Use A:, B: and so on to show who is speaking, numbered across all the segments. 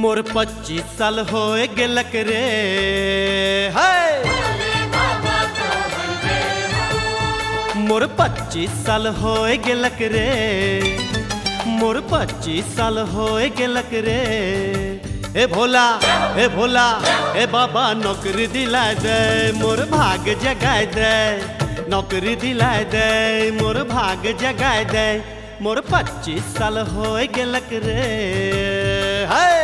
A: मोर 25 साल होए गेलक रे हाय मोर 25 साल होए गेलक रे मोर 25 साल होए गेलक रे ए भोला ए बाबा नौकरी दिला दे मोर भाग जगाए दे नौकरी दिला दे मोर भाग जगाए दे मोर 25 साल होए गेलक रे हाय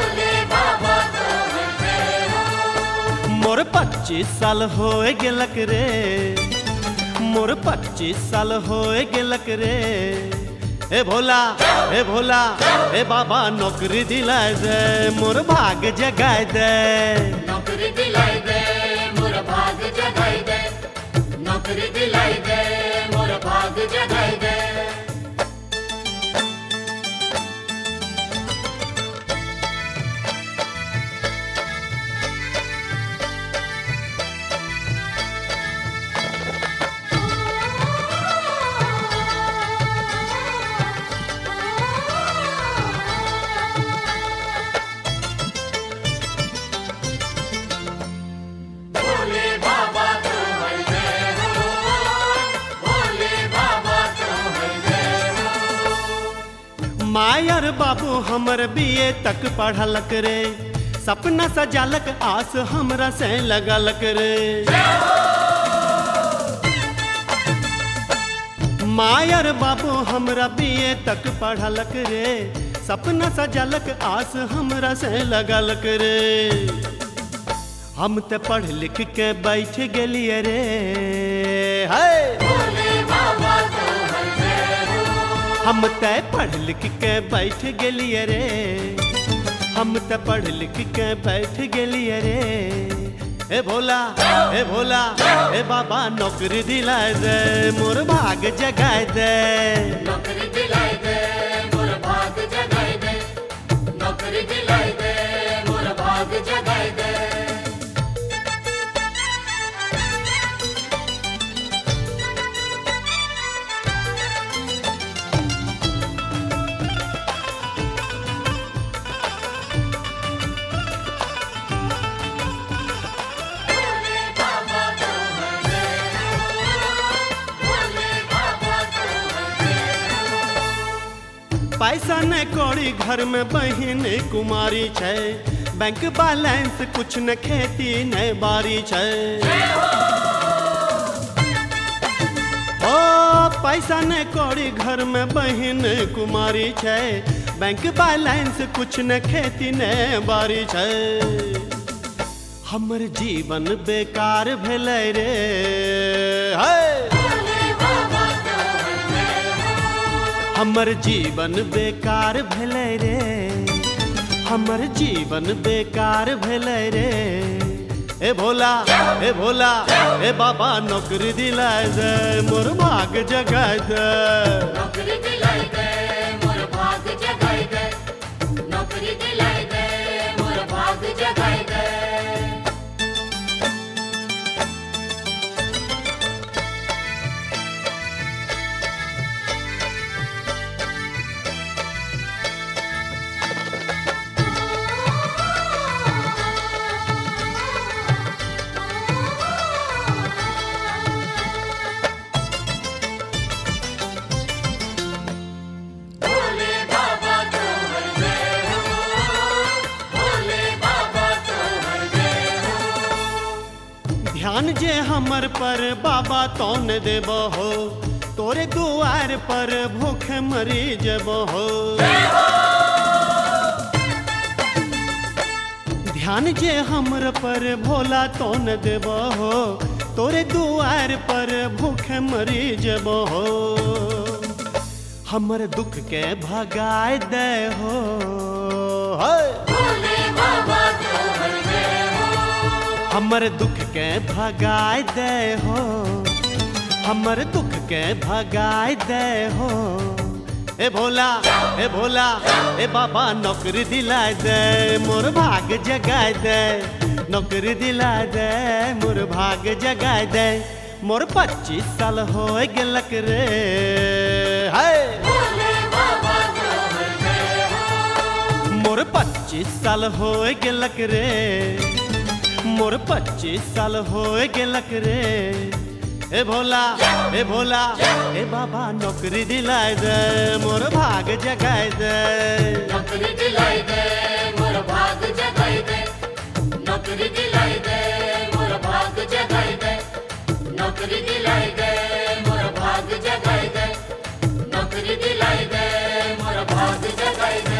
A: मोर 25 साल होए गेलक रे मोर 25 साल होए गेलक रे ए भोला ए बाबा नौकरी दिलाए दे मोर भाग जगाए दे
B: नौकरी दिलाई दे मोर भाग जगाई दे नौकरी दिलाई दे मोर भाग जगाई दे
A: मायर बाबू हमर बीए तक पढ़लक रे सपना सजालक आस हमरा से लगलक रे मायर बाबू हमरा बीए तक पढ़लक रे सपना सजालक आस हमरा से लगलक रे हम ते पढ़ लिख के बैठ गेलिए रे हाय हम तय पढ़ लिख के बैठ गेलिए रे हम त पढ़ लिख के बैठ गेलिए रे ए भोला ए बाबा नौकरी दिलाए दे मोर भाग जगाए दे
B: नौकरी दिलाई दे मोर भाग जगाई दे नौकरी दिलाई दे मोर भाग जगाई दे
A: पैसा न कौड़ी घर में बहिन कुमारी छै बैंक बैलेंस कुछ न खेती न बारी छै ओ पैसा न कौड़ी घर में बहिन कुमारी छै बैंक बैलेंस कुछ न खेती न बारी छै हमर जीवन बेकार भेलै रे हाय हमर जीवन बेकार भेलै रे हमर जीवन बेकार भेलै रे ए भोला ए बाबा नौकरी दिलाए दे मोर भाग जगाए दे
B: नौकरी दिलाई दे मोर भाग जगाई दे नौकरी दिलाई दे मोर भाग जगाई दे
A: ध्यान जे हमर पर बाबा तौन देब हो तोरे दुआर पर भूखे मरी जब हो ध्यान जे हमर पर भोला तौन देब हो तोरे दुआर पर भूखे मरी जब हो हमर दुख के भगाए दे हो हमर दुख के भगाए दे हो हमर दुख के भगाए दे हो ए भोला ए बाबा नौकरी दिलाए दे मोर भाग जगाए दे नौकरी दिलाए दे मोर भाग जगाए दे मोर 25 साल होए गेलक रे हाय मोर 25 25 साल होए गेलक रे मोर 25 साल होए गेलक रे ए भोला ए बाबा नौकरी दिलाय दे मोर भाग जगाय दे
B: नौकरी दिलाई दे मोर भाग जगाई दे नौकरी दिलाई दे मोर भाग जगाई दे नौकरी दिलाई दे मोर भाग जगाई दे नौकरी दिलाई दे मोर भाग जगाई दे